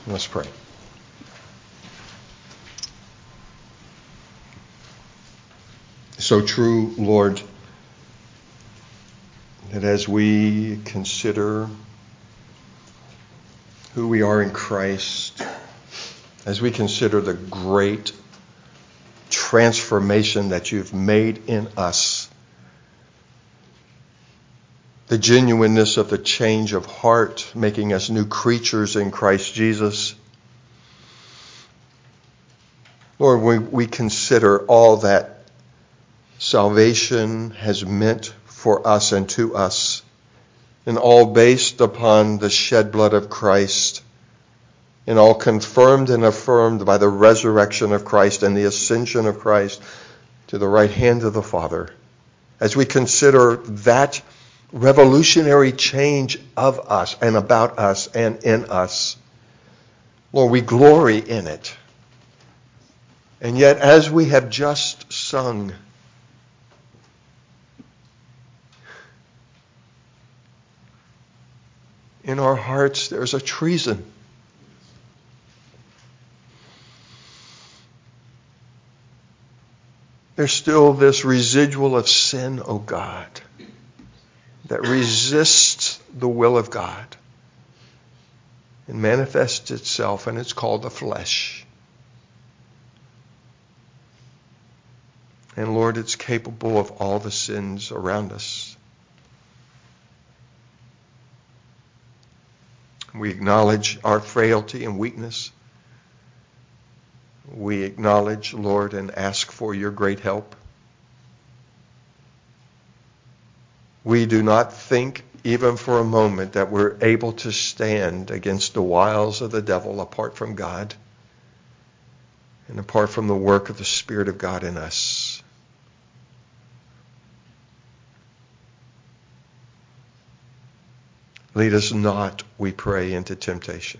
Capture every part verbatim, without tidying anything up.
Let's pray. So true, Lord, that as we consider who we are in Christ, as we consider the great transformation that you've made in us, the genuineness of the change of heart, making us new creatures in Christ Jesus. Lord, we, we consider all that salvation has meant for us and to us, and all based upon the shed blood of Christ, and all confirmed and affirmed by the resurrection of Christ and the ascension of Christ to the right hand of the Father. As we consider that revolutionary change of us and about us and in us, Lord, we glory in it. And yet, as we have just sung, in our hearts there's a treason. There's still this residual of sin, O God, that resists the will of God and manifests itself, and it's called the flesh. And Lord, it's capable of all the sins around us. We acknowledge our frailty and weakness. We acknowledge, Lord, and ask for your great help. We do not think even for a moment that we're able to stand against the wiles of the devil apart from God and apart from the work of the Spirit of God in us. Lead us not, we pray, into temptation,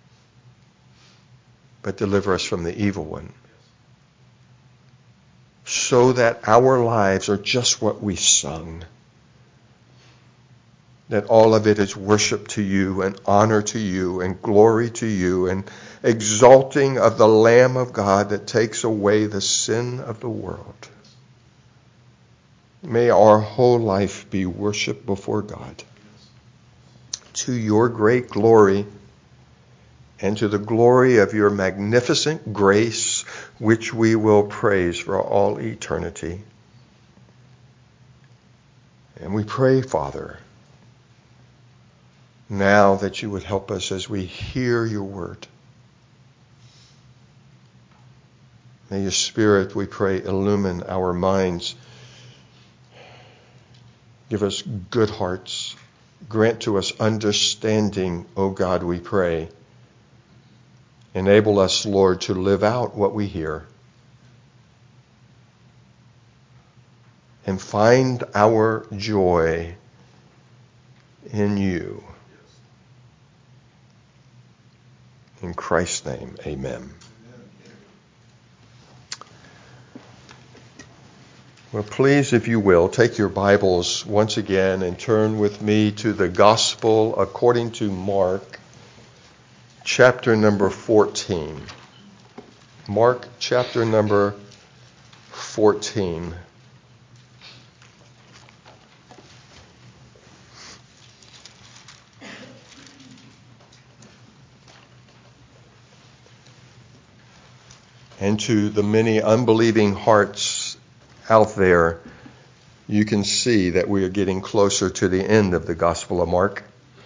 but deliver us from the evil one, so that our lives are just what we sung, that all of it is worship to you and honor to you and glory to you and exalting of the Lamb of God that takes away the sin of the world. May our whole life be worship before God, to your great glory and to the glory of your magnificent grace, which we will praise for all eternity. And we pray, Father, now that you would help us as we hear your word. May your Spirit, we pray, illumine our minds. Give us good hearts. Grant to us understanding, O God, we pray. Enable us, Lord, to live out what we hear and find our joy in you. In Christ's name, amen. Well, please, if you will, take your Bibles once again and turn with me to the Gospel according to Mark, chapter number fourteen. Mark, chapter number fourteen. And to the many unbelieving hearts out there, you can see that we are getting closer to the end of the Gospel of Mark.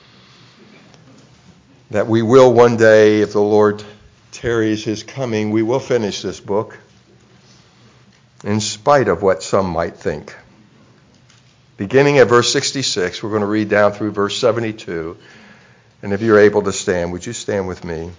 That we will one day, if the Lord tarries his coming, we will finish this book, in spite of what some might think. Beginning at verse sixty-six, we're going to read down through verse seventy-two. And if you're able to stand, would you stand with me?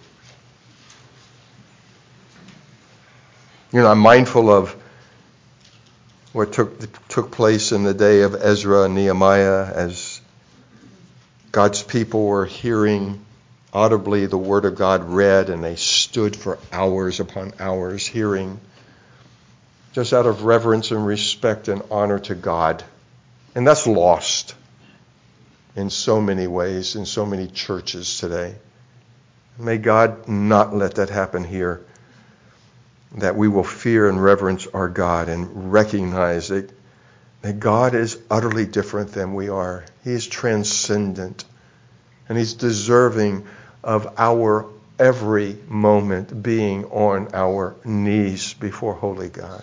You know, I'm mindful of what took took place in the day of Ezra and Nehemiah as God's people were hearing audibly the word of God read, and they stood for hours upon hours hearing, just out of reverence and respect and honor to God. And that's lost in so many ways, in so many churches today. May God not let that happen here, that we will fear and reverence our God and recognize that, that God is utterly different than we are. He is transcendent, and He's deserving of our every moment being on our knees before holy God.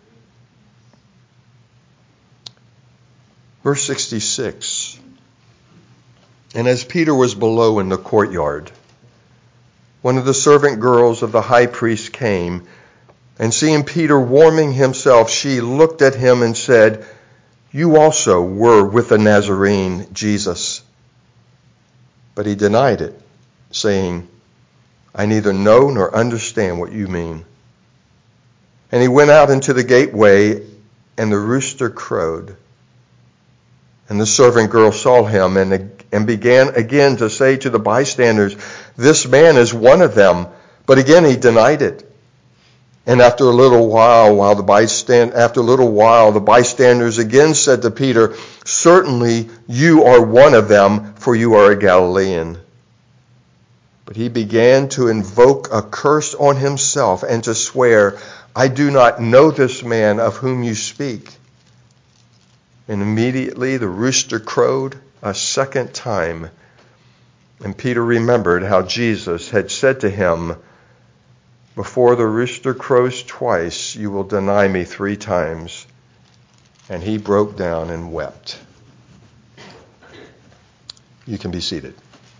Verse sixty-six. And as Peter was below in the courtyard, one of the servant girls of the high priest came, and seeing Peter warming himself, she looked at him and said, "You also were with the Nazarene, Jesus." But he denied it, saying, "I neither know nor understand what you mean." And he went out into the gateway, and the rooster crowed. And the servant girl saw him and, and began again to say to the bystanders, "This man is one of them." But again he denied it. And after a little while, while the bystand, after a little while, the bystanders again said to Peter, "Certainly you are one of them, for you are a Galilean." But he began to invoke a curse on himself and to swear, "I do not know this man of whom you speak." And immediately the rooster crowed a second time. And Peter remembered how Jesus had said to him, "Before the rooster crows twice, you will deny me three times." And he broke down and wept. You can be seated.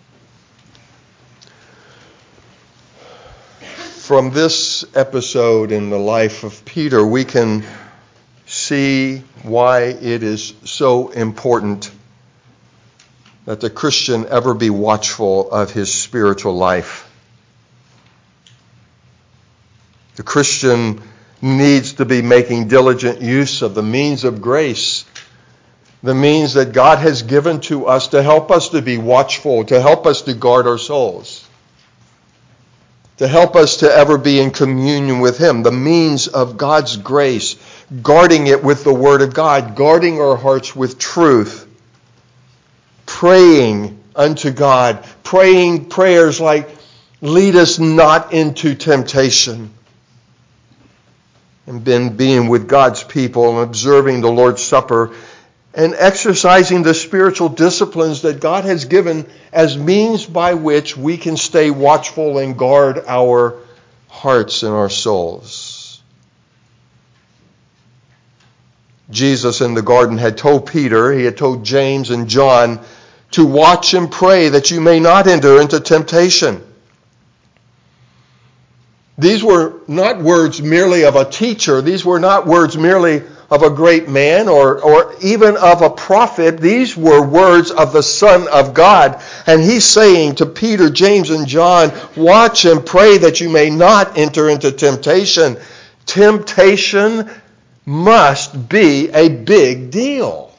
From this episode in the life of Peter, we can see why it is so important that the Christian ever be watchful of his spiritual life. The Christian needs to be making diligent use of the means of grace, the means that God has given to us to help us to be watchful, to help us to guard our souls, to help us to ever be in communion with Him, the means of God's grace, guarding it with the Word of God, guarding our hearts with truth, praying unto God, praying prayers like, "Lead us not into temptation," and then being with God's people and observing the Lord's Supper and exercising the spiritual disciplines that God has given as means by which we can stay watchful and guard our hearts and our souls. Jesus in the garden had told Peter, he had told James and John to watch and pray that you may not enter into temptation. These were not words merely of a teacher. These were not words merely of a great man or, or even of a prophet. These were words of the Son of God. And he's saying to Peter, James, and John, watch and pray that you may not enter into temptation. Temptation must be a big deal.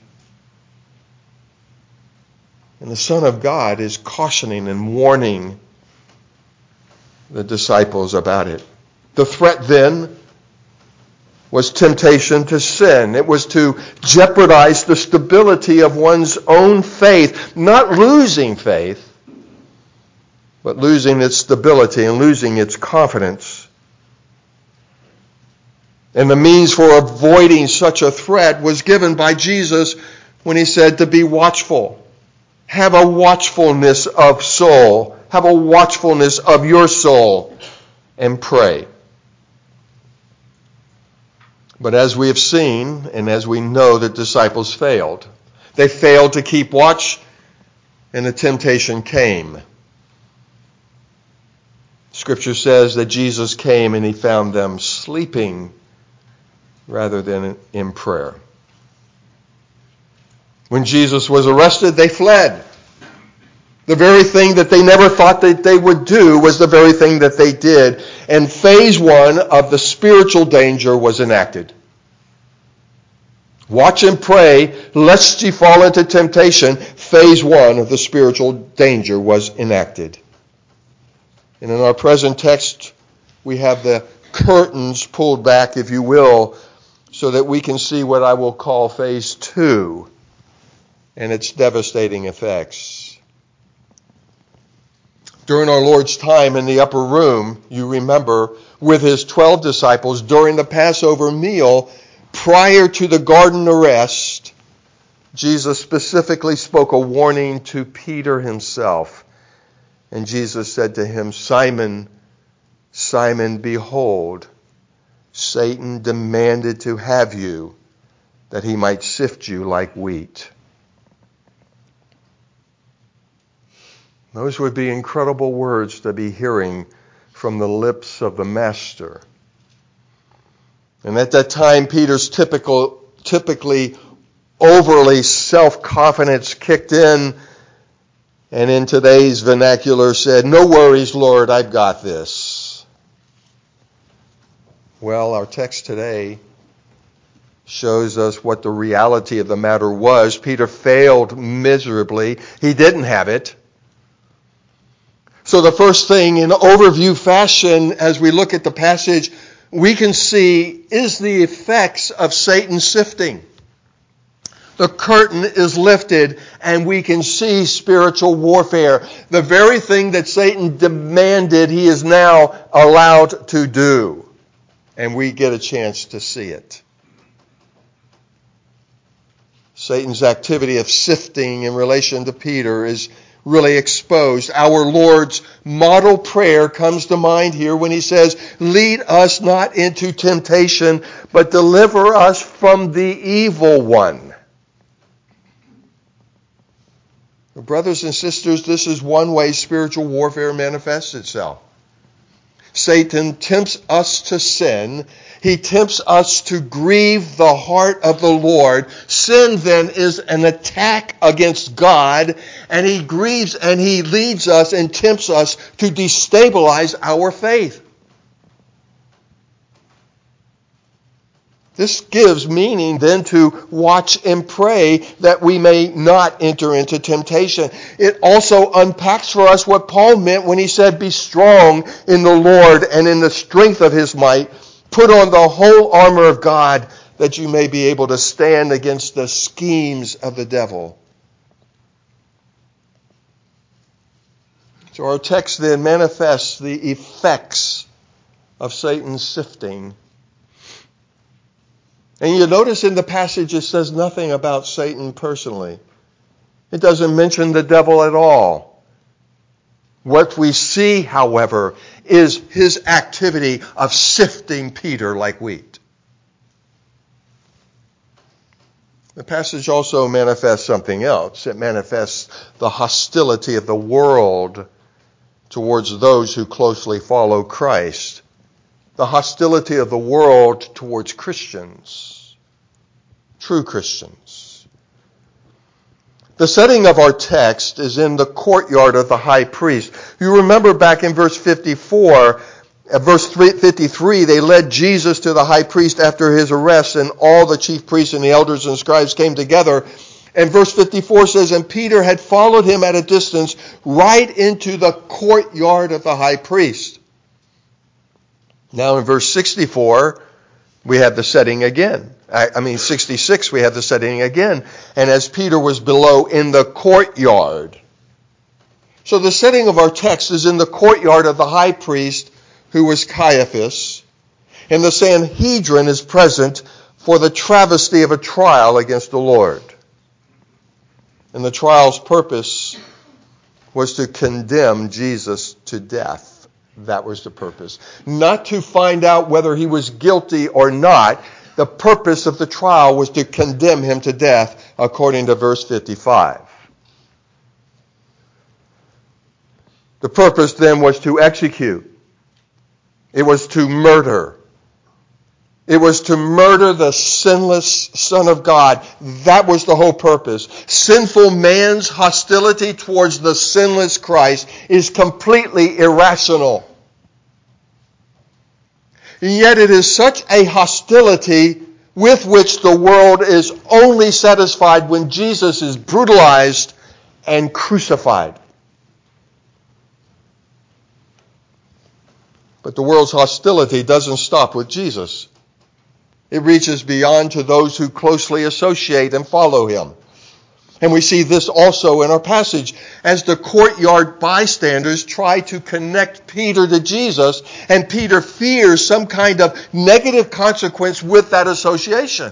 And the Son of God is cautioning and warning the disciples about it. The threat then was temptation to sin. It was to jeopardize the stability of one's own faith, not losing faith, but losing its stability and losing its confidence. And the means for avoiding such a threat was given by Jesus when he said to be watchful. Have a watchfulness of soul. Have a watchfulness of your soul and pray. But as we have seen, and as we know, the disciples failed. They failed to keep watch, and the temptation came. Scripture says that Jesus came and he found them sleeping rather than in prayer. When Jesus was arrested, they fled. The very thing that they never thought that they would do was the very thing that they did. And phase one of the spiritual danger was enacted. Watch and pray, lest ye fall into temptation. Phase one of the spiritual danger was enacted. And in our present text, we have the curtains pulled back, if you will, so that we can see what I will call phase two and its devastating effects. During our Lord's time in the upper room, you remember, with his twelve disciples during the Passover meal prior to the garden arrest, Jesus specifically spoke a warning to Peter himself. And Jesus said to him, Simon, Simon, behold, Satan demanded to have you, that he might sift you like wheat. Those would be incredible words to be hearing from the lips of the Master. And at that time, Peter's typical, typically overly self-confidence kicked in, and in today's vernacular said, "No worries, Lord, I've got this." Well, our text today shows us what the reality of the matter was. Peter failed miserably. He didn't have it. So the first thing, in overview fashion, as we look at the passage, we can see is the effects of Satan's sifting. The curtain is lifted and we can see spiritual warfare. The very thing that Satan demanded, he is now allowed to do. And we get a chance to see it. Satan's activity of sifting in relation to Peter is really exposed. Our Lord's model prayer comes to mind here when he says, "Lead us not into temptation, but deliver us from the evil one." Brothers and sisters, this is one way spiritual warfare manifests itself. Satan tempts us to sin. He tempts us to grieve the heart of the Lord. Sin then is an attack against God, and he grieves and he leads us and tempts us to destabilize our faith. This gives meaning then to watch and pray that we may not enter into temptation. It also unpacks for us what Paul meant when he said, "Be strong in the Lord and in the strength of his might. Put on the whole armor of God that you may be able to stand against the schemes of the devil." So our text then manifests the effects of Satan's sifting. And you notice in the passage it says nothing about Satan personally. It doesn't mention the devil at all. What we see, however, is his activity of sifting Peter like wheat. The passage also manifests something else. It manifests the hostility of the world towards those who closely follow Christ. The hostility of the world towards Christians, true Christians. The setting of our text is in the courtyard of the high priest. You remember back in verse fifty-four, at verse fifty-three, they led Jesus to the high priest after his arrest, and all the chief priests and the elders and scribes came together. And verse fifty-four says, "And Peter had followed him at a distance right into the courtyard of the high priest." Now in verse sixty-four, we have the setting again. I, I mean, sixty-six, we have the setting again. "And as Peter was below in the courtyard." So the setting of our text is in the courtyard of the high priest, who was Caiaphas. And the Sanhedrin is present for the travesty of a trial against the Lord. And the trial's purpose was to condemn Jesus to death. That was the purpose. Not to find out whether he was guilty or not. The purpose of the trial was to condemn him to death, according to verse fifty-five. The purpose then was to execute. It was to murder. It was to murder the sinless Son of God. That was the whole purpose. Sinful man's hostility towards the sinless Christ is completely irrational. And yet it is such a hostility with which the world is only satisfied when Jesus is brutalized and crucified. But the world's hostility doesn't stop with Jesus. It reaches beyond to those who closely associate and follow him. And we see this also in our passage as the courtyard bystanders try to connect Peter to Jesus, and Peter fears some kind of negative consequence with that association.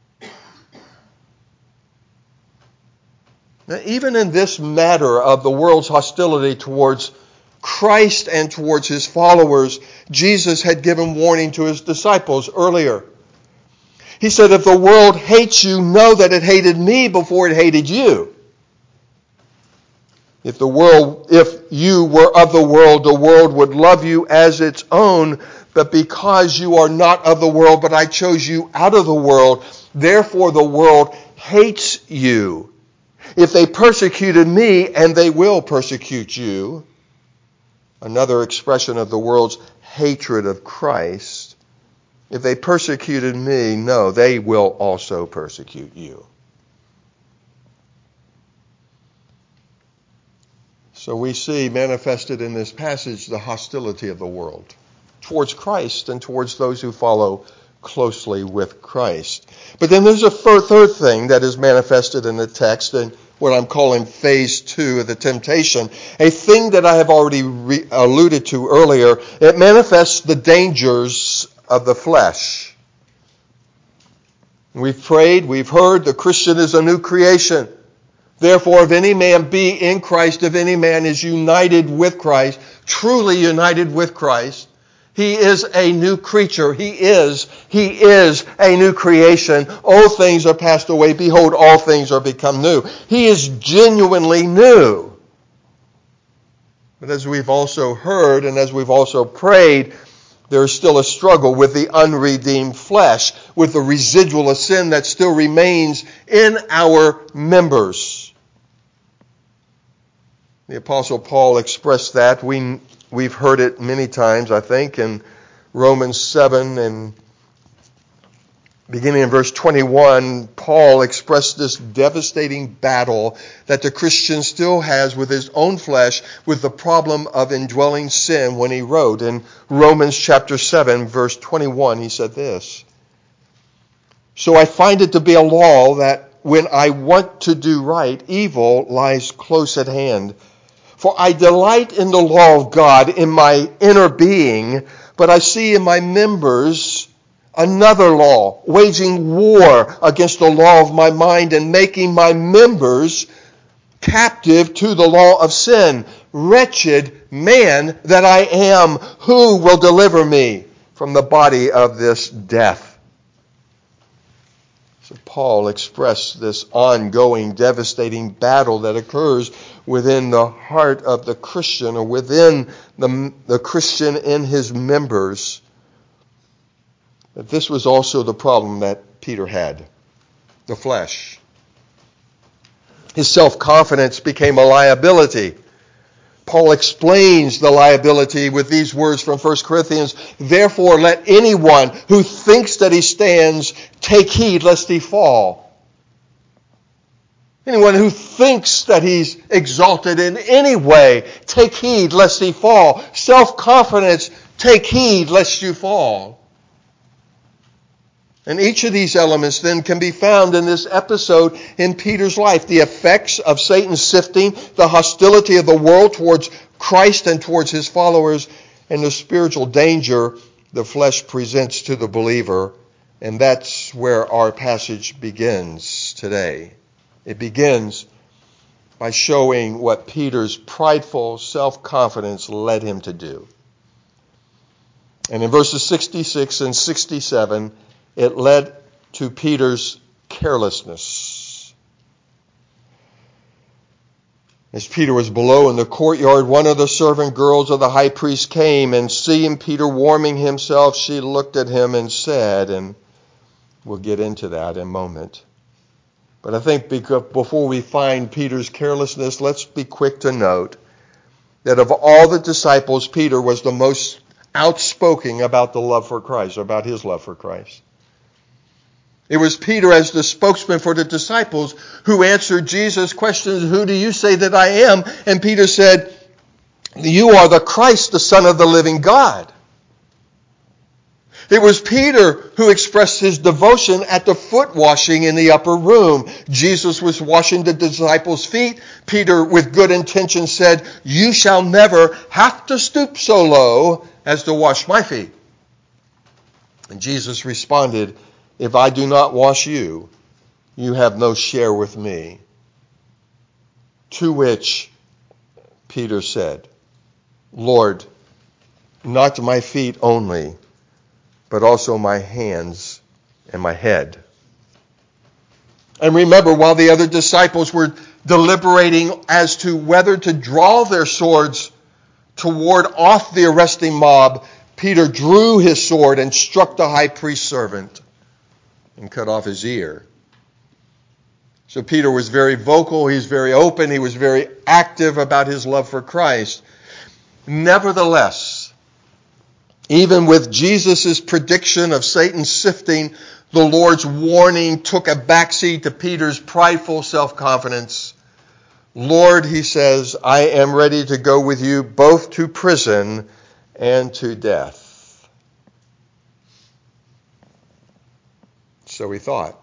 Now, even in this matter of the world's hostility towards Christ and towards his followers, Jesus had given warning to his disciples earlier. He said, if the world hates you, know that it hated me before it hated you. If the world, if you were of the world, the world would love you as its own. But because you are not of the world, but I chose you out of the world, therefore the world hates you. If they persecuted me, and they will persecute you. Another expression of the world's hatred of Christ. If they persecuted me, no, they will also persecute you. So we see manifested in this passage the hostility of the world towards Christ and towards those who follow closely with Christ. But then there's a third thing that is manifested in the text, and what I'm calling phase two of the temptation, a thing that I have already re- alluded to earlier. It manifests the dangers of the flesh. We've prayed, we've heard, the Christian is a new creation. Therefore, if any man be in Christ, if any man is united with Christ, truly united with Christ, he is a new creature. He is, he is a new creation. All things are passed away. Behold, all things are become new. He is genuinely new. But as we've also heard and as we've also prayed, there is still a struggle with the unredeemed flesh, with the residual of sin that still remains in our members. The Apostle Paul expressed that. We, we've heard it many times, I think, in Romans seven, and beginning in verse twenty-one, Paul expressed this devastating battle that the Christian still has with his own flesh, with the problem of indwelling sin, when he wrote in Romans chapter seven, verse twenty-one, he said this, so I find it to be a law that when I want to do right, evil lies close at hand. For I delight in the law of God in my inner being, but I see in my members another law, waging war against the law of my mind and making my members captive to the law of sin. Wretched man that I am, who will deliver me from the body of this death? So Paul expressed this ongoing, devastating battle that occurs within the heart of the Christian, or within the, the Christian in his members. But this was also the problem that Peter had, the flesh. His self-confidence became a liability. Paul explains the liability with these words from First Corinthians, therefore let anyone who thinks that he stands take heed lest he fall. Anyone who thinks that he's exalted in any way, take heed lest he fall. Self-confidence, take heed lest you fall. And each of these elements then can be found in this episode in Peter's life. The effects of Satan's sifting, the hostility of the world towards Christ and towards his followers, and the spiritual danger the flesh presents to the believer. And that's where our passage begins today. It begins by showing what Peter's prideful self-confidence led him to do. And in verses sixty-six and sixty-seven, it led to Peter's carelessness. As Peter was below in the courtyard, one of the servant girls of the high priest came, and seeing Peter warming himself, she looked at him and said, and we'll get into that in a moment. But I think before we find Peter's carelessness, let's be quick to note that of all the disciples, Peter was the most outspoken about the love for Christ, about his love for Christ. It was Peter, as the spokesman for the disciples, who answered Jesus' questions, who do you say that I am? And Peter said, you are the Christ, the Son of the living God. It was Peter who expressed his devotion at the foot washing in the upper room. Jesus was washing the disciples' feet. Peter, with good intention, said, "You shall never have to stoop so low as to wash my feet." And Jesus responded, "If I do not wash you, you have no share with me." To which Peter said, "Lord, not my feet only, but also my hands and my head." And remember, while the other disciples were deliberating as to whether to draw their swords to ward off the arresting mob, Peter drew his sword and struck the high priest's servant and cut off his ear. So Peter was very vocal, he was very open, he was very active about his love for Christ. Nevertheless, even with Jesus' prediction of Satan's sifting, the Lord's warning took a backseat to Peter's prideful self-confidence. "Lord," he says, "I am ready to go with you both to prison and to death." So he thought.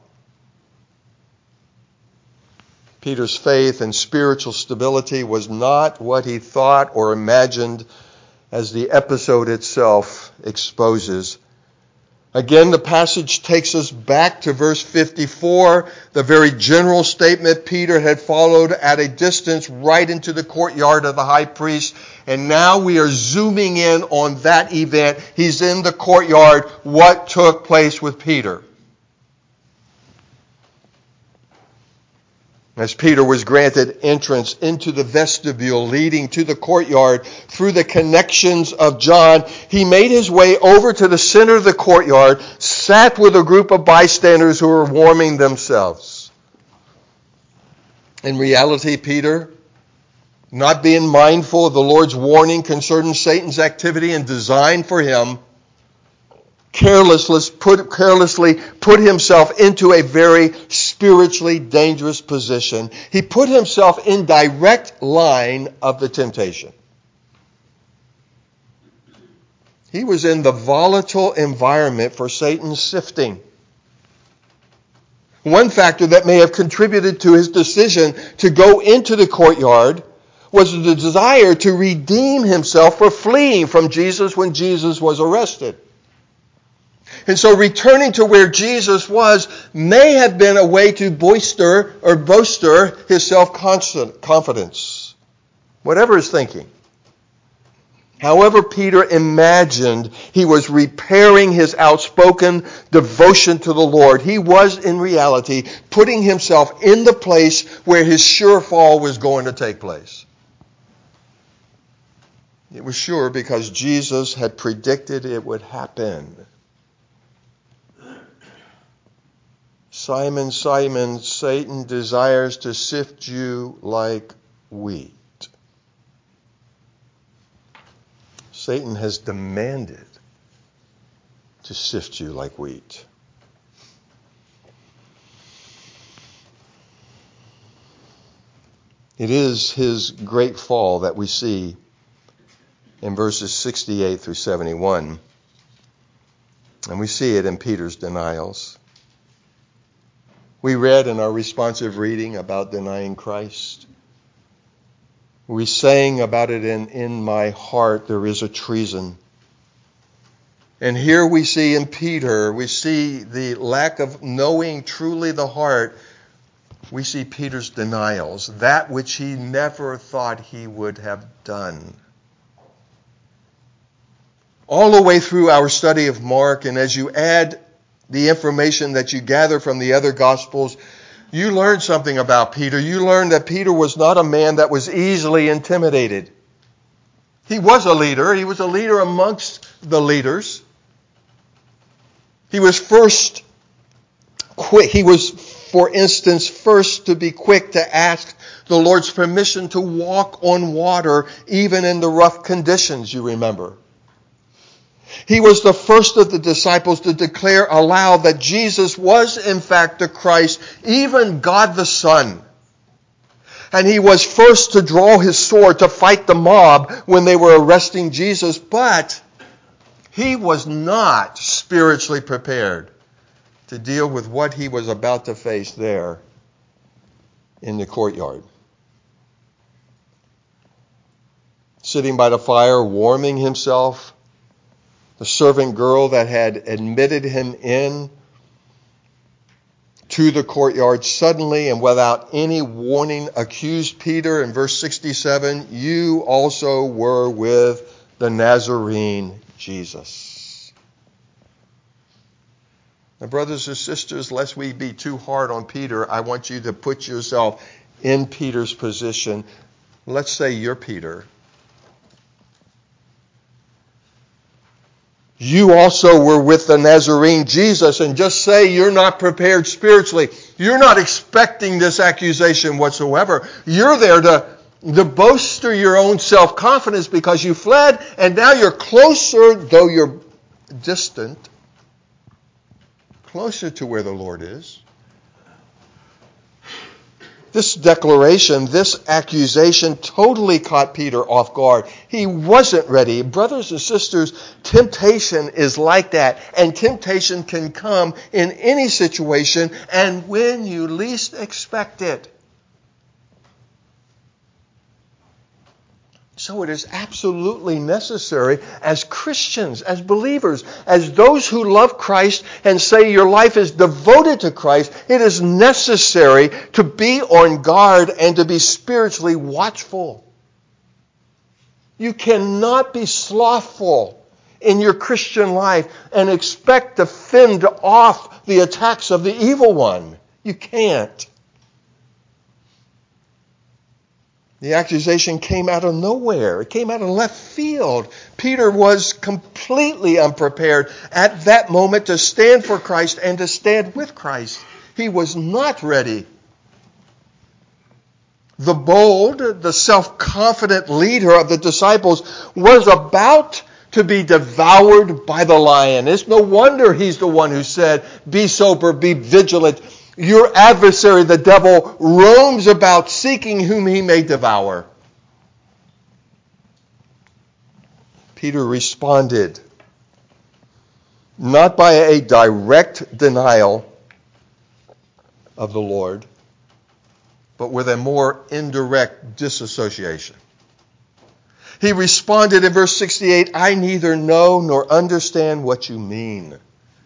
Peter's faith and spiritual stability was not what he thought or imagined, as the episode itself exposes. Again, the passage takes us back to verse fifty-four, the very general statement Peter had followed at a distance right into the courtyard of the high priest. And now we are zooming in on that event. He's in the courtyard. What took place with Peter? As Peter was granted entrance into the vestibule leading to the courtyard through the connections of John, he made his way over to the center of the courtyard, sat with a group of bystanders who were warming themselves. In reality, Peter, not being mindful of the Lord's warning concerning Satan's activity and design for him, carelessly put, carelessly put himself into a very spiritually dangerous position. He put himself in direct line of the temptation. He was in the volatile environment for Satan's sifting. One factor that may have contributed to his decision to go into the courtyard was the desire to redeem himself for fleeing from Jesus when Jesus was arrested. And so returning to where Jesus was may have been a way to boister or bolster his self-confidence, whatever his thinking. However Peter imagined he was repairing his outspoken devotion to the Lord, he was in reality putting himself in the place where his sure fall was going to take place. It was sure because Jesus had predicted it would happen. "Simon, Simon, Satan desires to sift you like wheat." Satan has demanded to sift you like wheat. It is his great fall that we see in verses sixty-eight through seventy-one. And we see it in Peter's denials. We read in our responsive reading about denying Christ. We sang about it in In My Heart There Is a Treason. And here we see in Peter, we see the lack of knowing truly the heart. We see Peter's denials, that which he never thought he would have done. All the way through our study of Mark, and as you add the information that you gather from the other Gospels, you learn something about Peter. You learn that Peter was not a man that was easily intimidated. He was a leader. He was a leader amongst the leaders. He was first quick. He was, for instance, first to be quick to ask the Lord's permission to walk on water, even in the rough conditions, you remember. He was the first of the disciples to declare aloud that Jesus was in fact the Christ, even God the Son. And he was first to draw his sword to fight the mob when they were arresting Jesus. But He was not spiritually prepared to deal with what he was about to face there in the courtyard. Sitting by the fire, warming himself, the servant girl that had admitted him in to the courtyard suddenly and without any warning accused Peter in verse sixty-seven, "You also were with the Nazarene Jesus." Now, brothers and sisters, lest we be too hard on Peter, I want you to put yourself in Peter's position. Let's say you're Peter. You also were with the Nazarene Jesus, and just say you're not prepared spiritually. You're not expecting this accusation whatsoever. You're there to, to bolster your own self-confidence because you fled, and now you're closer, though you're distant, closer to where the Lord is. This declaration, this accusation totally caught Peter off guard. He wasn't ready. Brothers and sisters, temptation is like that. And temptation can come in any situation and when you least expect it. So it is absolutely necessary as Christians, as believers, as those who love Christ and say your life is devoted to Christ, it is necessary to be on guard and to be spiritually watchful. You cannot be slothful in your Christian life and expect to fend off the attacks of the evil one. You can't. The accusation came out of nowhere. It came out of left field. Peter was completely unprepared at that moment to stand for Christ and to stand with Christ. He was not ready. The bold, the self-confident leader of the disciples was about to be devoured by the lion. It's no wonder he's the one who said, "Be sober, be vigilant. Your adversary, the devil, roams about seeking whom he may devour." Peter responded not by a direct denial of the Lord, but with a more indirect disassociation. He responded in verse sixty-eight, "I neither know nor understand what you mean."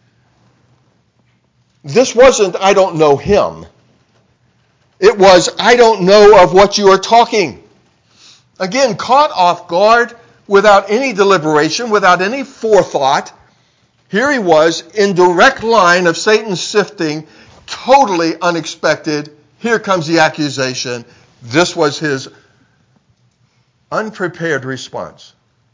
This wasn't, "I don't know him." It was, "I don't know of what you are talking." Again, caught off guard, without any deliberation, without any forethought. Here he was, in direct line of Satan's sifting, totally unexpected. Here comes the accusation. This was his unprepared response.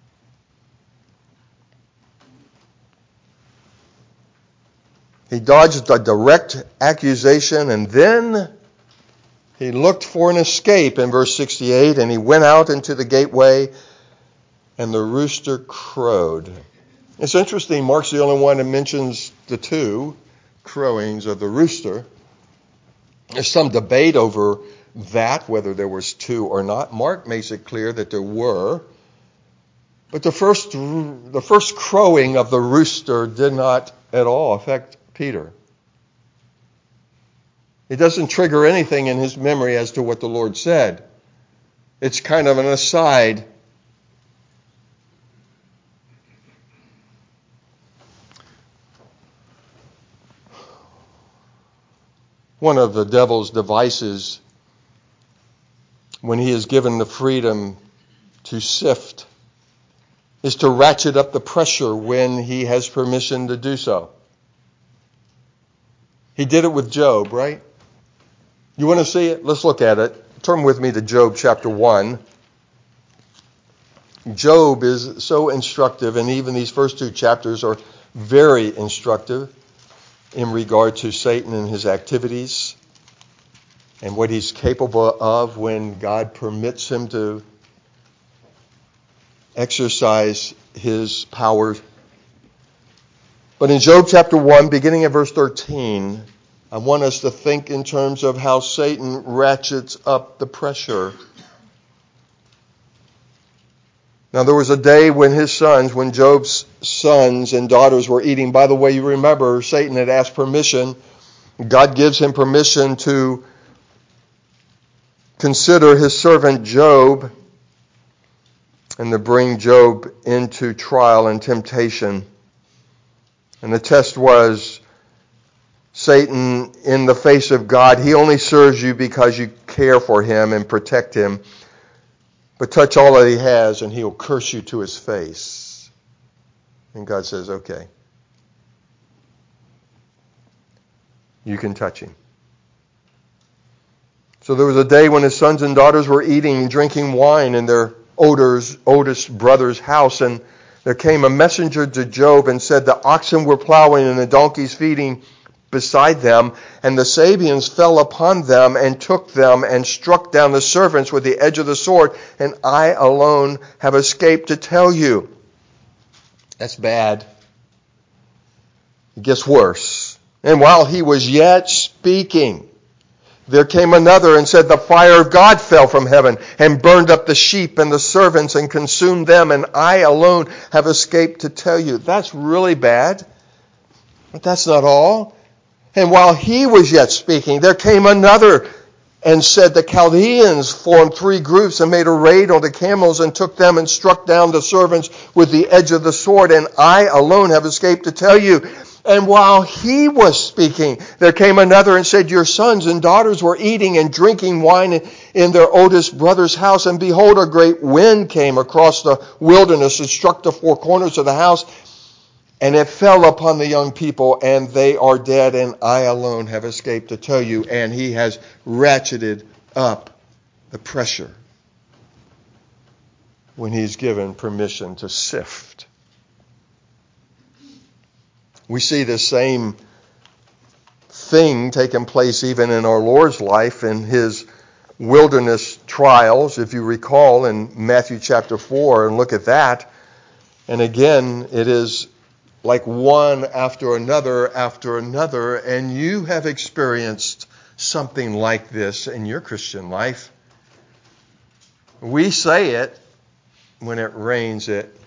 He dodged a direct accusation, and then he looked for an escape in verse sixty-eight, and he went out into the gateway, and the rooster crowed. It's interesting, Mark's the only one that mentions the two crowings of the rooster. There's some debate over that, whether there was two or not. Mark makes it clear that there were. But the first, the first crowing of the rooster did not at all affect Peter. It doesn't trigger anything in his memory as to what the Lord said. It's kind of an aside. One of the devil's devices, when he is given the freedom to sift, is to ratchet up the pressure when he has permission to do so. He did it with Job, right? You want to see it? Let's look at it. Turn with me to Job chapter one. Job is so instructive, and even these first two chapters are very instructive in regard to Satan and his activities and what he's capable of when God permits him to exercise his power. But in Job chapter one, beginning at verse thirteen, I want us to think in terms of how Satan ratchets up the pressure. Now there was a day when his sons, when Job's sons and daughters were eating. By the way, you remember Satan had asked permission. God gives him permission to consider his servant Job and to bring Job into trial and temptation. And the test was, Satan, in the face of God, he only serves you because you care for him and protect him. But touch all that he has and he'll curse you to his face. And God says, okay. You can touch him. So there was a day when his sons and daughters were eating and drinking wine in their oldest, oldest brother's house. And there came a messenger to Job and said, the oxen were plowing and the donkeys feeding beside them, and the Sabeans fell upon them and took them and struck down the servants with the edge of the sword, and I alone have escaped to tell you. That's bad. It gets worse. And while he was yet speaking, there came another and said, the fire of God fell from heaven and burned up the sheep and the servants and consumed them, and I alone have escaped to tell you. That's really bad. But that's not all. And while he was yet speaking, there came another and said, the Chaldeans formed three groups and made a raid on the camels and took them and struck down the servants with the edge of the sword, and I alone have escaped to tell you. And while he was speaking, there came another and said, your sons and daughters were eating and drinking wine in their oldest brother's house, and behold, a great wind came across the wilderness and struck the four corners of the house, and it fell upon the young people, and they are dead, and I alone have escaped to tell you. And he has ratcheted up the pressure when he's given permission to sift. We see the same thing taking place even in our Lord's life in his wilderness trials, if you recall, in Matthew chapter four, and look at that. And again, it is like one after another after another, and you have experienced something like this in your Christian life. We say it, when it rains it.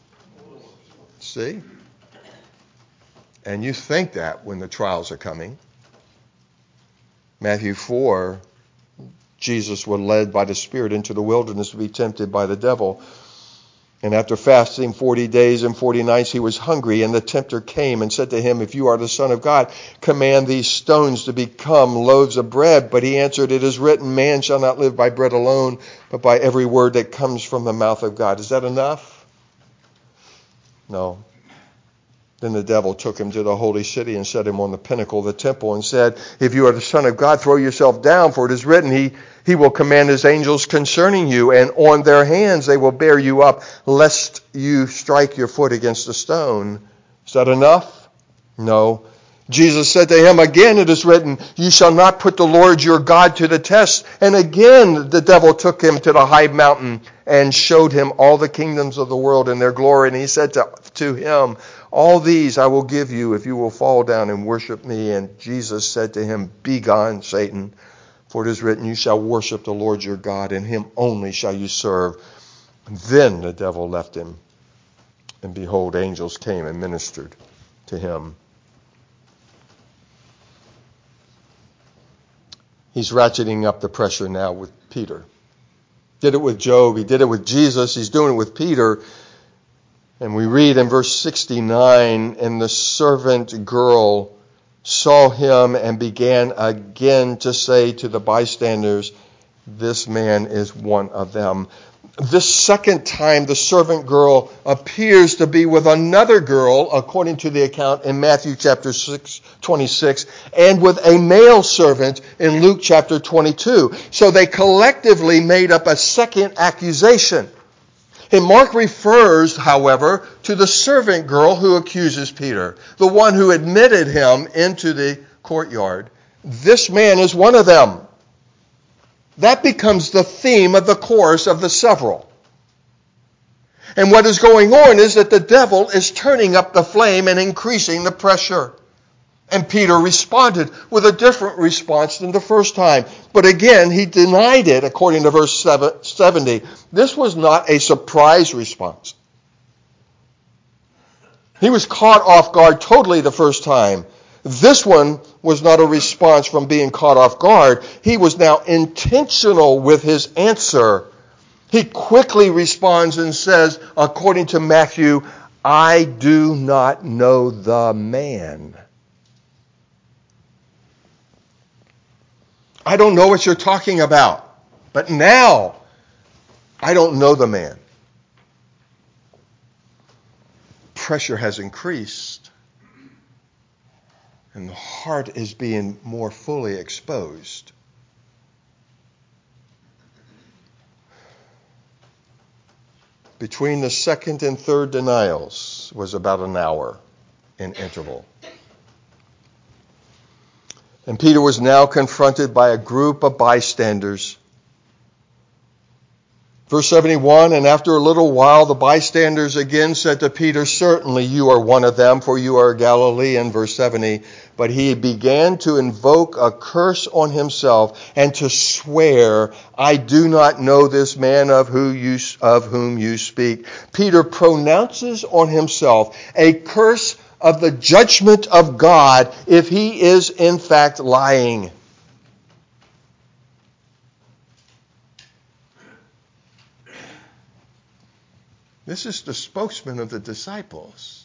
See? And you think that when the trials are coming. Matthew four, Jesus was led by the Spirit into the wilderness to be tempted by the devil. And after fasting forty days and forty nights, he was hungry. And the tempter came and said to him, if you are the Son of God, command these stones to become loaves of bread. But he answered, it is written, man shall not live by bread alone, but by every word that comes from the mouth of God. Is that enough? No. Then the devil took him to the holy city and set him on the pinnacle of the temple and said, if you are the Son of God, throw yourself down, for it is written, he, he will command his angels concerning you, and on their hands they will bear you up, lest you strike your foot against a stone. Is that enough? No. Jesus said to him, again it is written, you shall not put the Lord your God to the test. And again the devil took him to the high mountain and showed him all the kingdoms of the world and their glory. And he said to, to him, all these I will give you if you will fall down and worship me. And Jesus said to him, begone, Satan, for it is written, you shall worship the Lord your God, and him only shall you serve. Then the devil left him, and behold, angels came and ministered to him. He's ratcheting up the pressure now with Peter. Did it with Job. He did it with Jesus. He's doing it with Peter. And we read in verse sixty-nine, and the servant girl saw him and began again to say to the bystanders, this man is one of them. This second time, the servant girl appears to be with another girl, according to the account in Matthew chapter six, twenty-six, and with a male servant in Luke chapter twenty-two. So they collectively made up a second accusation. And Mark refers, however, to the servant girl who accuses Peter, the one who admitted him into the courtyard. This man is one of them. That becomes the theme of the chorus of the several. And what is going on is that the devil is turning up the flame and increasing the pressure. And Peter responded with a different response than the first time. But again, he denied it, according to verse seventy. This was not a surprise response. He was caught off guard totally the first time. This one was not a response from being caught off guard. He was now intentional with his answer. He quickly responds and says, according to Matthew, I do not know the man. I don't know what you're talking about, but now I don't know the man. Pressure has increased, and the heart is being more fully exposed. Between the second and third denials was about an hour in interval. And Peter was now confronted by a group of bystanders. Verse seventy-one, and after a little while the bystanders again said to Peter, certainly you are one of them, for you are a Galilean. Verse seventy, but he began to invoke a curse on himself and to swear, I do not know this man of, who you, of whom you speak. Peter pronounces on himself a curse of the judgment of God if he is in fact lying. This is the spokesman of the disciples.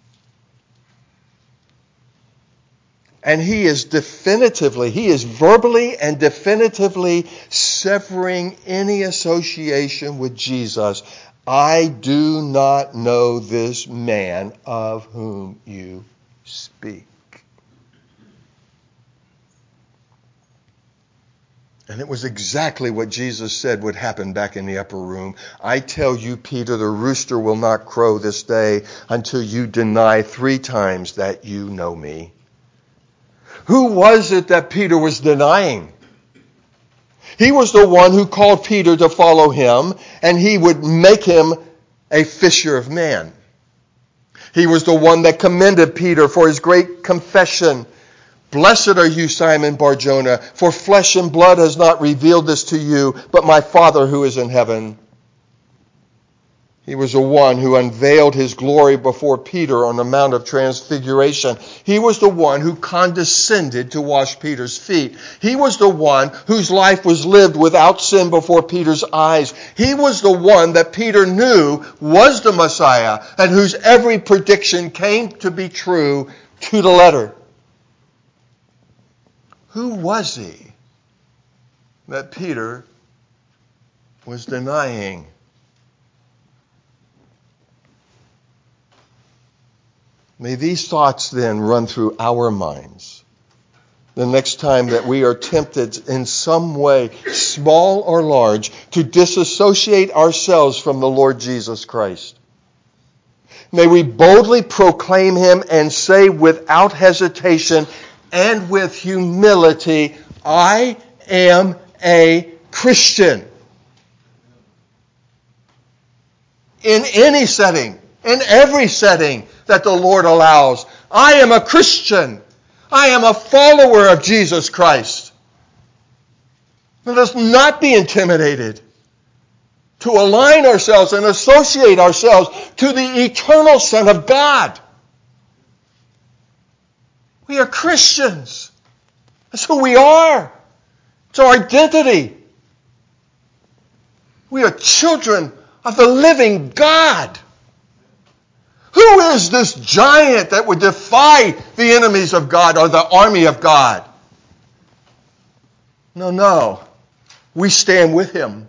And he is definitively, he is verbally and definitively severing any association with Jesus. I do not know this man of whom you speak. And it was exactly what Jesus said would happen back in the upper room. I tell you, Peter, the rooster will not crow this day until you deny three times that you know me. Who was it that Peter was denying? He was the one who called Peter to follow him, and he would make him a fisher of men. He was the one that commended Peter for his great confession. Blessed are you, Simon Bar-Jonah, for flesh and blood has not revealed this to you, but my Father who is in heaven. He was the one who unveiled his glory before Peter on the Mount of Transfiguration. He was the one who condescended to wash Peter's feet. He was the one whose life was lived without sin before Peter's eyes. He was the one that Peter knew was the Messiah and whose every prediction came to be true to the letter. Who was he that Peter was denying? May these thoughts then run through our minds the next time that we are tempted in some way, small or large, to disassociate ourselves from the Lord Jesus Christ. May we boldly proclaim him and say without hesitation and with humility, I am a Christian. In any setting, in every setting that the Lord allows, I am a Christian. I am a follower of Jesus Christ. Let us not be intimidated to align ourselves and associate ourselves to the eternal Son of God. We are Christians. That's who we are. It's our identity. We are children of the living God. Who is this giant that would defy the enemies of God or the army of God? No, no. We stand with him.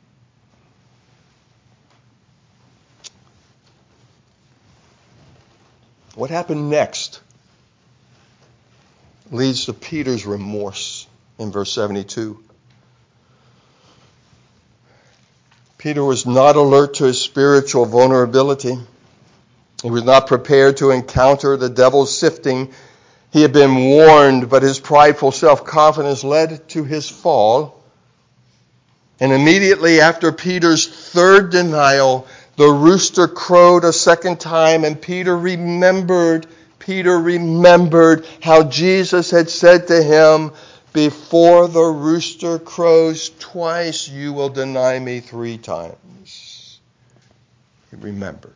What happened next leads to Peter's remorse in verse seventy-two. Peter was not alert to his spiritual vulnerability. He was not prepared to encounter the devil's sifting. He had been warned, but his prideful self-confidence led to his fall. And immediately after Peter's third denial, the rooster crowed a second time, and Peter remembered Peter remembered how Jesus had said to him, before the rooster crows twice, you will deny me three times. He remembered.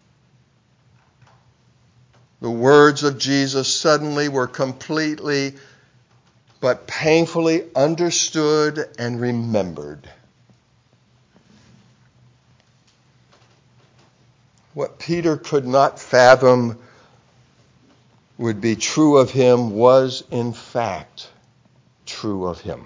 The words of Jesus suddenly were completely but painfully understood and remembered. What Peter could not fathom would be true of him was, in fact, true of him.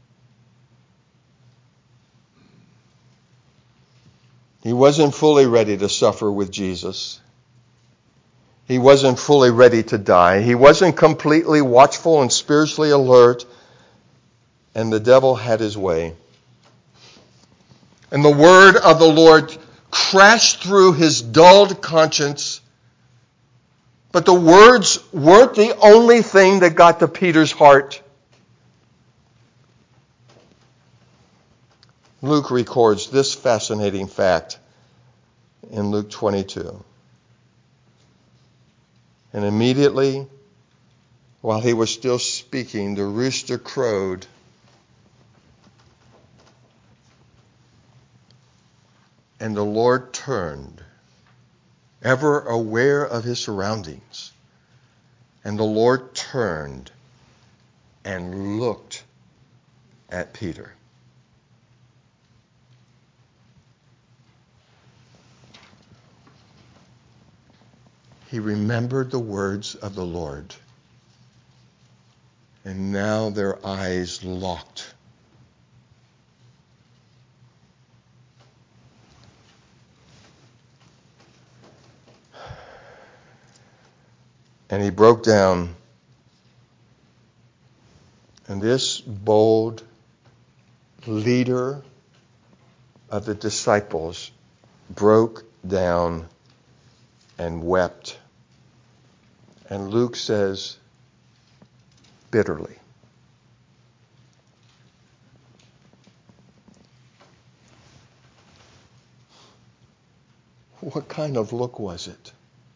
He wasn't fully ready to suffer with Jesus. He wasn't fully ready to die. He wasn't completely watchful and spiritually alert, and the devil had his way. And the word of the Lord crashed through his dulled conscience. But the words weren't the only thing that got to Peter's heart. Luke records this fascinating fact in Luke twenty-two. And immediately, while he was still speaking, the rooster crowed. And the Lord turned, ever aware of his surroundings. And the Lord turned and looked at Peter. He remembered the words of the Lord. And now their eyes locked. And he broke down. And this bold leader of the disciples broke down and wept. And Luke says, bitterly. What kind of look was it?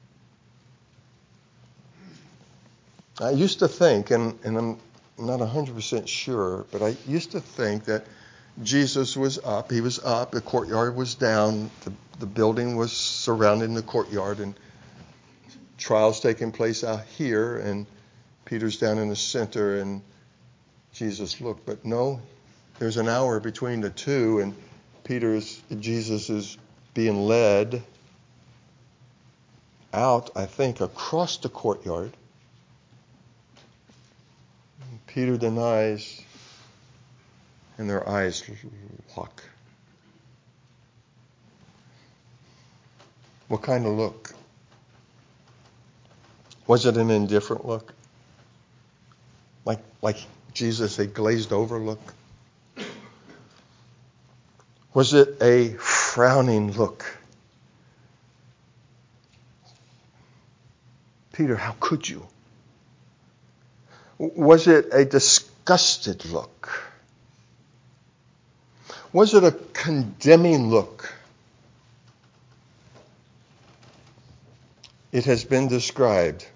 I used to think, and, and I'm not one hundred percent sure, but I used to think that Jesus was up. He was up. The courtyard was down. The, the building was surrounding the courtyard, and trials taking place out here, and Peter's down in the center, and Jesus looked. But no, there's an hour between the two, and Peter's, Jesus is being led out, I think, across the courtyard. Peter denies, and their eyes lock. What kind of look? Was it an indifferent look? Like, like Jesus, a glazed over look? Was it a frowning look? Peter, how could you? Was it a disgusted look? Was it a condemning look? It has been described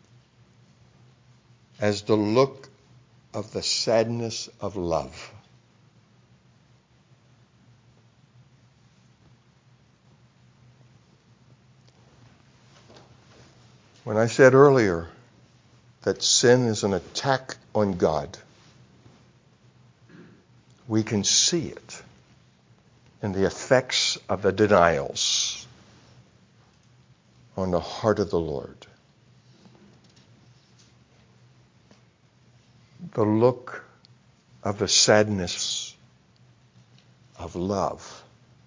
as the look of the sadness of love. When I said earlier that sin is an attack on God, we can see it in the effects of the denials on the heart of the Lord. The look of the sadness of love.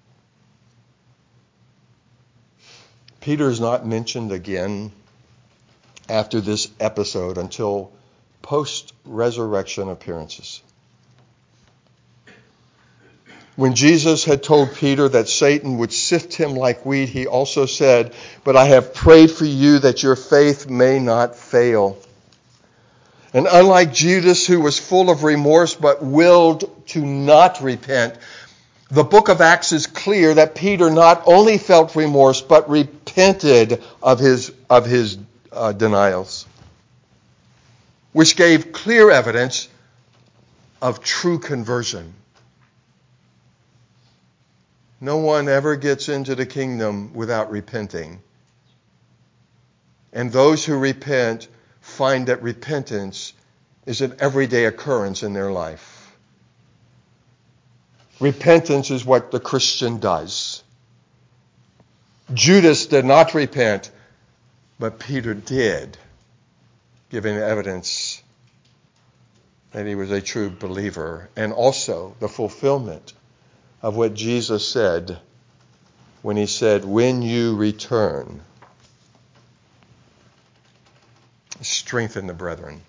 Peter is not mentioned again after this episode until post-resurrection appearances. When Jesus had told Peter that Satan would sift him like wheat, he also said, "But I have prayed for you that your faith may not fail." And unlike Judas, who was full of remorse but willed to not repent, the book of Acts is clear that Peter not only felt remorse but repented of his of his uh, denials, which gave clear evidence of true conversion. No one ever gets into the kingdom without repenting. And those who repent find that repentance is an everyday occurrence in their life. Repentance is what the Christian does. Judas did not repent, but Peter did, giving evidence that he was a true believer, and also the fulfillment of what Jesus said when he said, when you return, strengthen the brethren.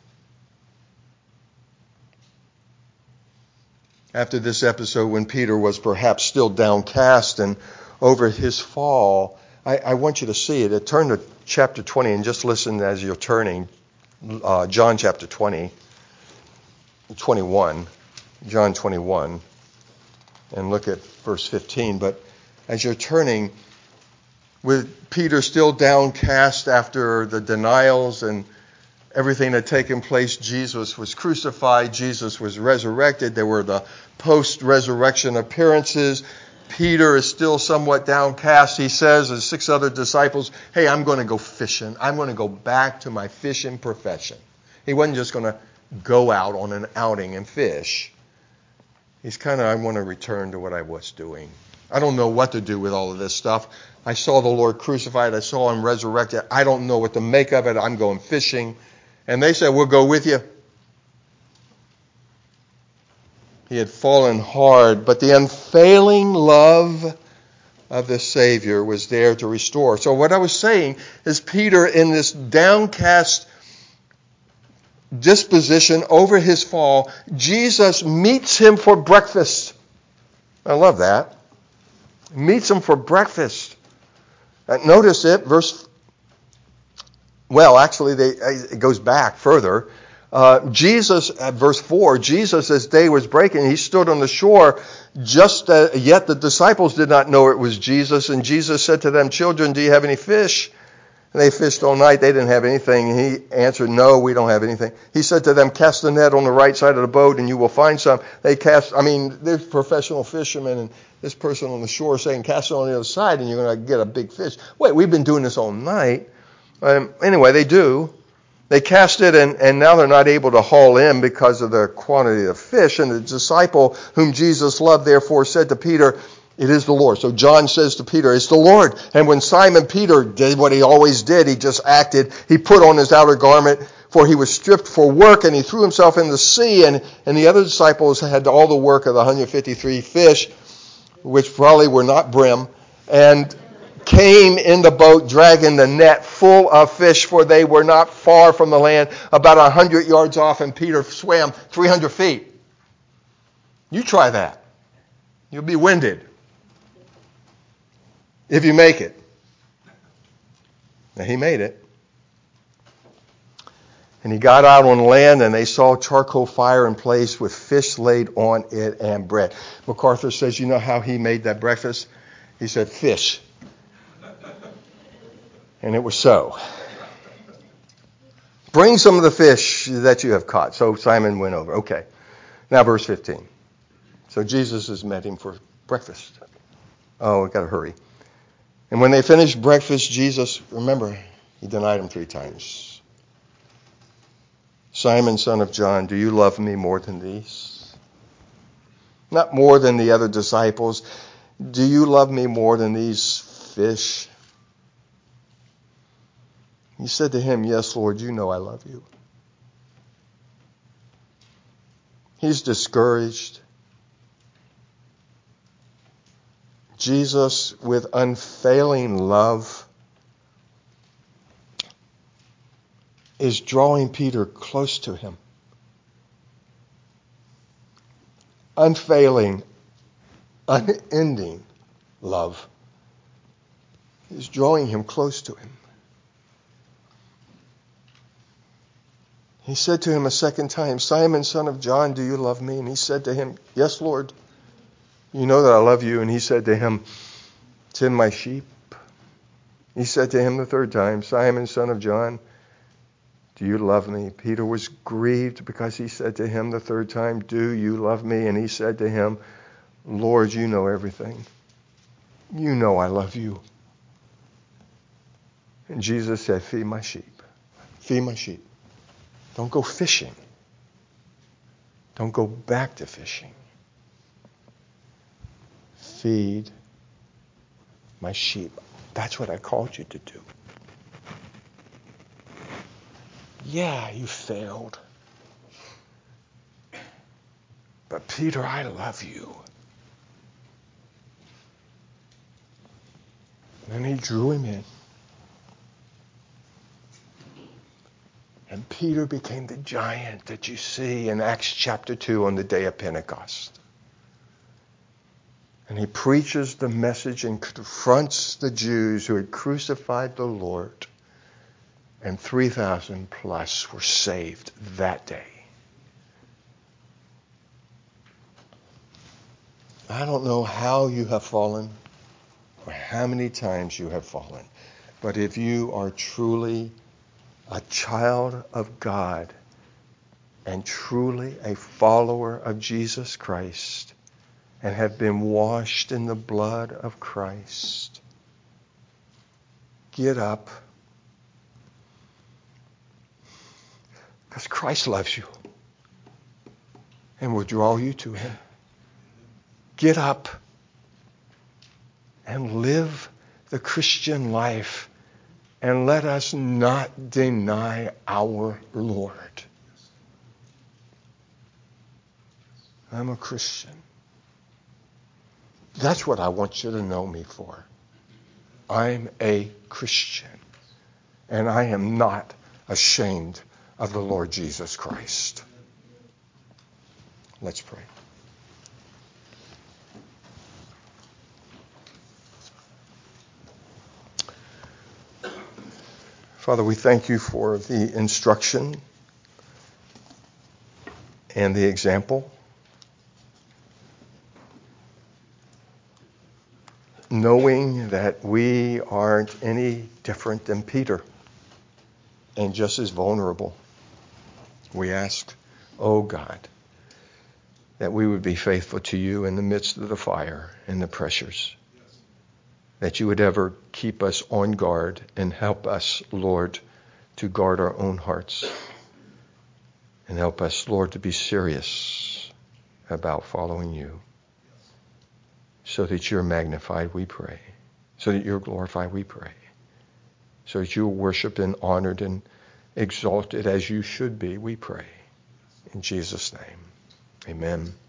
After this episode, when Peter was perhaps still downcast and over his fall, I, I want you to see it. Turn to chapter twenty and just listen as you're turning. Uh, John chapter twenty, twenty-one, John twenty-one, and look at verse fifteen. But as you're turning, with Peter still downcast after the denials and everything that had taken place, Jesus was crucified, Jesus was resurrected, there were the post-resurrection appearances. Peter is still somewhat downcast. He says, as six other disciples, hey, I'm going to go fishing. I'm going to go back to my fishing profession. He wasn't just going to go out on an outing and fish. He's kind of, I want to return to what I was doing. I don't know what to do with all of this stuff. I saw the Lord crucified. I saw him resurrected. I don't know what to make of it. I'm going fishing. And they said, we'll go with you. He had fallen hard, but the unfailing love of the Savior was there to restore. So what I was saying is Peter, in this downcast disposition over his fall, Jesus meets him for breakfast. I love that. Meets him for breakfast. Uh, notice it, verse Well, actually, they, it goes back further. Uh, Jesus, at verse four, Jesus, as day was breaking, he stood on the shore, just uh, yet the disciples did not know it was Jesus. And Jesus said to them, children, do you have any fish? And they fished all night. They didn't have anything. And he answered, no, we don't have anything. He said to them, cast the net on the right side of the boat and you will find some. They cast, I mean, there's professional fishermen and this person on the shore saying, cast it on the other side and you're going to get a big fish. Wait, we've been doing this all night. Um, anyway, they do. They cast it, and, and now they're not able to haul in because of the quantity of fish. And the disciple whom Jesus loved, therefore, said to Peter, it is the Lord. So John says to Peter, it's the Lord. And when Simon Peter did what he always did, he just acted. He put on his outer garment, for he was stripped for work, and he threw himself in the sea. And, and the other disciples had all the work of the one hundred fifty-three fish, which probably were not brim, and came in the boat dragging the net full of fish, for they were not far from the land, about a hundred yards off, and Peter swam three hundred feet. You try that. You'll be winded if you make it. Now, he made it. And he got out on land, and they saw charcoal fire in place with fish laid on it and bread. MacArthur says, you know how he made that breakfast? He said, fish. And it was so. Bring some of the fish that you have caught. So Simon went over. Okay. Now verse fifteen. So Jesus has met him for breakfast. Oh, we've got to hurry. And when they finished breakfast, Jesus, remember, he denied him three times. Simon, son of John, do you love me more than these? Not more than the other disciples. Do you love me more than these fish? He said to him, yes, Lord, you know I love you. He's discouraged. Jesus, with unfailing love, is drawing Peter close to him. Unfailing, unending love is drawing him close to him. He said to him a second time, Simon, son of John, do you love me? And he said to him, yes, Lord, you know that I love you. And he said to him, tend my sheep. He said to him the third time, Simon, son of John, do you love me? Peter was grieved because he said to him the third time, do you love me? And he said to him, Lord, you know everything. You know I love you. And Jesus said, feed my sheep. Feed my sheep. Don't go fishing. Don't go back to fishing. Feed my sheep. That's what I called you to do. Yeah, you failed. But Peter, I love you. And he drew him in. And Peter became the giant that you see in Acts chapter two on the day of Pentecost. And he preaches the message and confronts the Jews who had crucified the Lord. And three thousand plus were saved that day. I don't know how you have fallen or how many times you have fallen. But if you are truly a child of God and truly a follower of Jesus Christ and have been washed in the blood of Christ, get up. Because Christ loves you and will draw you to him. Get up and live the Christian life, and let us not deny our Lord. I'm a Christian. That's what I want you to know me for. I'm a Christian, and I am not ashamed of the Lord Jesus Christ. Let's pray. Father, we thank you for the instruction and the example. Knowing that we aren't any different than Peter and just as vulnerable, we ask, oh God, that we would be faithful to you in the midst of the fire and the pressures. That you would ever keep us on guard and help us, Lord, to guard our own hearts. And help us, Lord, to be serious about following you. So that you're magnified, we pray. So that you're glorified, we pray. So that you're worshiped and honored and exalted as you should be, we pray. In Jesus' name, amen.